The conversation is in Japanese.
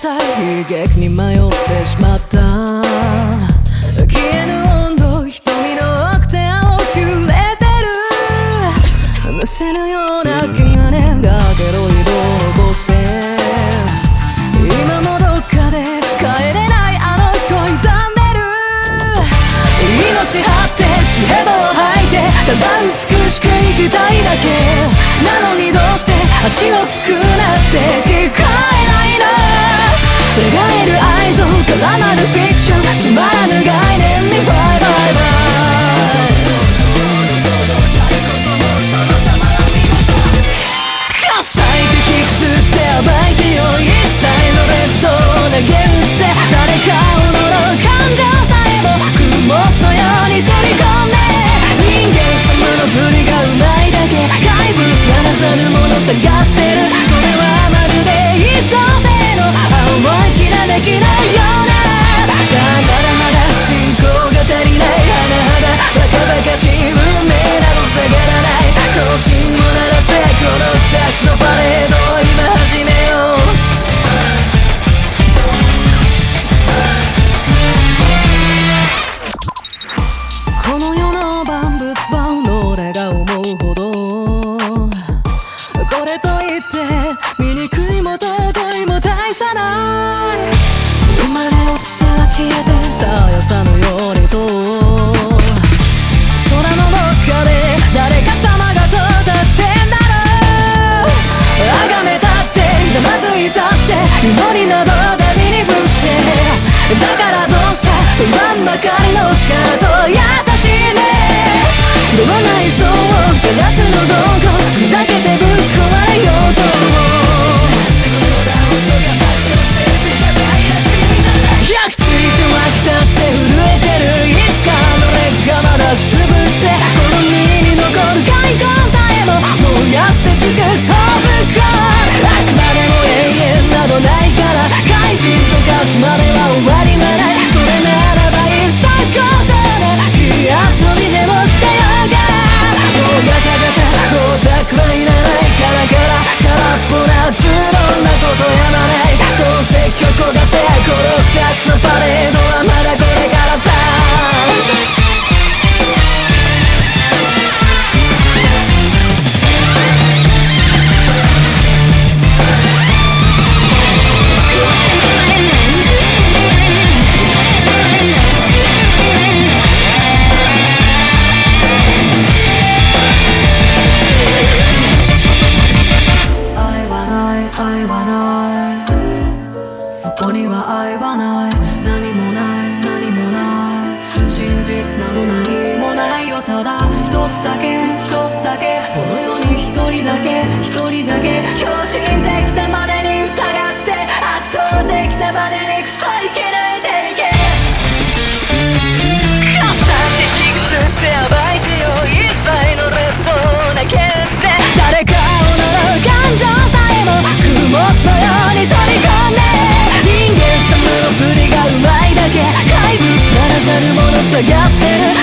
たい悲劇に迷ってしまった。消えぬ温度、瞳の奥手青く揺れてる。むせるような気がねがケロイドを起こして、今もどっかで帰れないあの子に傷んでる。命張って知恵度を吐いて、ただ美しく生きたいだけなのに、どうして足をすくうなって聞こえないの。描える愛憎絡まるフィクション、つまらぬ概念にバイバイバイ。火災で引きつって暴いてよ、一切のレッドを投げ打って、誰かを呪う感情さえも雲のように取り込んで、人間様の振りがうまいだけ、怪物ならざるもの探してる。それはまるで一等星の青いきらめきのような。さあまだまだ信仰が足りない、甚だバカバカしい運命など下がらない。更新を鳴らせ、このたちのパレードを今始めよう。この世の万物は俺が思うほど、これといって醜いも尊いも大差ない。生まれ落ちては消えてたやさのようにと、空のどっかで誰か様が到達してんだろう。崇めたってざまずいたって祈りなどダビに伏して、だからどうしたと言わんばかりの力と優しいね。どの内装を照らすのどこ砕けてぶっ壊れようと焼き付いて湧き立って震えてる。いつかの劣化まだくすぶって、この身に残る骸骨さえも燃やして尽くそう不幸。あくまでも永遠などないから、怪人と化すまでは終わりはない。それならばいっそ高尚な火遊びでもしてようか。もうガタガタオタクはいらない。カラカラ空っぽなズボンなことやまない。どうせ今日焦がせ、このたちのパレードはまだこれからさ。そこには愛はない、何もない何もない。真実など何もないよ。ただ一つだけ一つだけ、この世に一人だけ一人だけ、狂信できたまでに疑って、圧倒できたまでにクソ生き抜いていけ。火山で引きつって暴いてよ、一切のレッドを投げ打って、誰かを呪う感情さえも雲のように取り込んで、人間様の振りがうまいだけ、怪物ならざるもの探してる。